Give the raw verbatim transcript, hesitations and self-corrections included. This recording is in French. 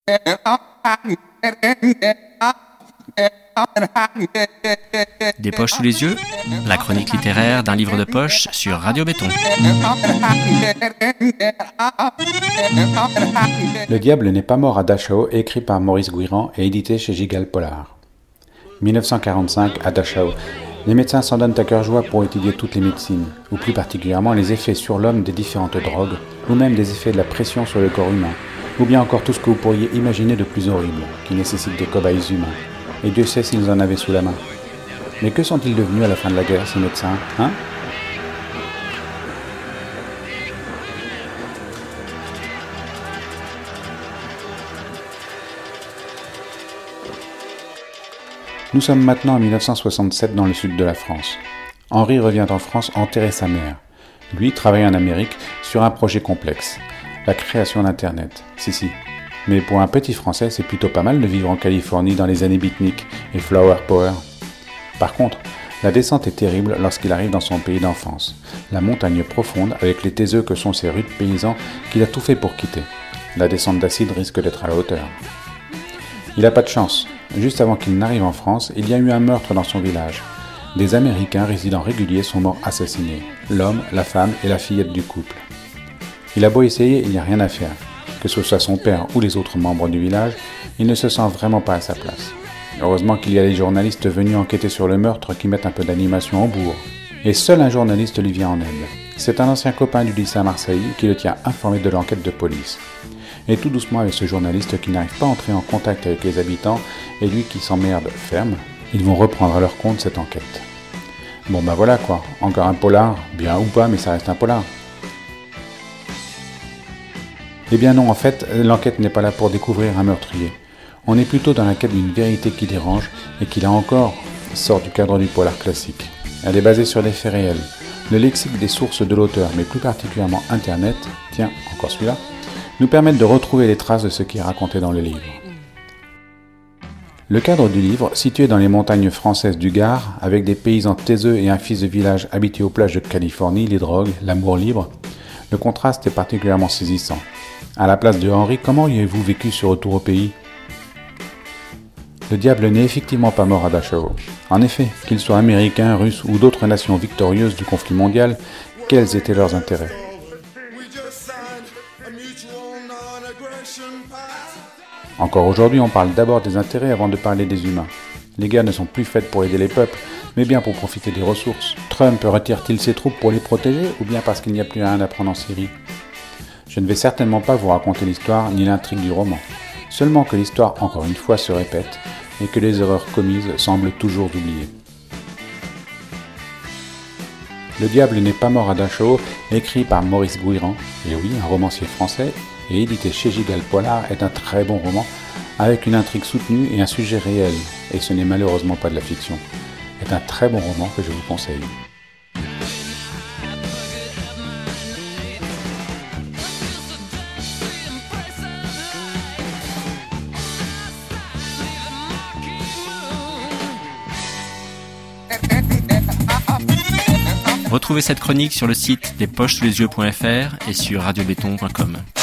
Des poches sous les yeux, la chronique littéraire d'un livre de poche sur Radio Béton. Le diable n'est pas mort à Dachau, écrit par Maurice Guiran et édité chez Gigal Polar. dix-neuf cent quarante-cinq, à Dachau, les médecins s'en donnent à cœur joie pour étudier toutes les médecines, ou plus particulièrement les effets sur l'homme des différentes drogues, ou même des effets de la pression sur le corps humain, ou bien encore tout ce que vous pourriez imaginer de plus horrible, qui nécessite des cobayes humains. Et Dieu sait s'ils en avaient sous la main. Mais que sont-ils devenus à la fin de la guerre, ces médecins, hein ? Nous sommes maintenant en dix-neuf cent soixante-sept dans le sud de la France. Henri revient en France enterrer sa mère. Lui travaille en Amérique sur un projet complexe, la création d'Internet. Si, si. Mais pour un petit Français, c'est plutôt pas mal de vivre en Californie dans les années beatnik et flower power. Par contre, la descente est terrible lorsqu'il arrive dans son pays d'enfance, la montagne profonde avec les taiseux que sont ces rudes paysans qu'il a tout fait pour quitter. La descente d'acide risque d'être à la hauteur. Il n'a pas de chance. Juste avant qu'il n'arrive en France, il y a eu un meurtre dans son village. Des Américains résidents réguliers sont morts assassinés. L'homme, la femme et la fillette du couple. Il a beau essayer, il n'y a rien à faire. Que ce soit son père ou les autres membres du village, il ne se sent vraiment pas à sa place. Heureusement qu'il y a les journalistes venus enquêter sur le meurtre qui mettent un peu d'animation au bourg. Et seul un journaliste lui vient en aide. C'est un ancien copain du lycée à Marseille qui le tient informé de l'enquête de police. Et tout doucement avec ce journaliste qui n'arrive pas à entrer en contact avec les habitants et lui qui s'emmerde ferme, ils vont reprendre à leur compte cette enquête. Bon bah voilà quoi, encore un polar, bien ou pas mais ça reste un polar. Eh bien non, en fait, l'enquête n'est pas là pour découvrir un meurtrier. On est plutôt dans la quête d'une vérité qui dérange et qui là encore sort du cadre du polar classique. Elle est basée sur des faits réels. Le lexique des sources de l'auteur, mais plus particulièrement Internet, tiens, encore celui-là, nous permettent de retrouver les traces de ce qui est raconté dans le livre. Le cadre du livre, situé dans les montagnes françaises du Gard, avec des paysans taiseux et un fils de village habitué aux plages de Californie, les drogues, l'amour libre, le contraste est particulièrement saisissant. À la place de Henri, comment auriez-vous vécu ce retour au pays ? Le diable n'est effectivement pas mort à Dachau. En effet, qu'ils soient américains, russes ou d'autres nations victorieuses du conflit mondial, quels étaient leurs intérêts ? Encore aujourd'hui, on parle d'abord des intérêts avant de parler des humains. Les guerres ne sont plus faites pour aider les peuples, mais bien pour profiter des ressources. Trump retire-t-il ses troupes pour les protéger ou bien parce qu'il n'y a plus rien à prendre en Syrie ? Je ne vais certainement pas vous raconter l'histoire ni l'intrigue du roman, seulement que l'histoire encore une fois se répète et que les erreurs commises semblent toujours oubliées. Le diable n'est pas mort à Dachau, écrit par Maurice Guiran, et oui, un romancier français, et édité chez Gigal Polar, est un très bon roman, avec une intrigue soutenue et un sujet réel, et ce n'est malheureusement pas de la fiction. C'est un très bon roman que je vous conseille. Retrouvez cette chronique sur le site des poches sous les yeux point f r et sur radio béton point com.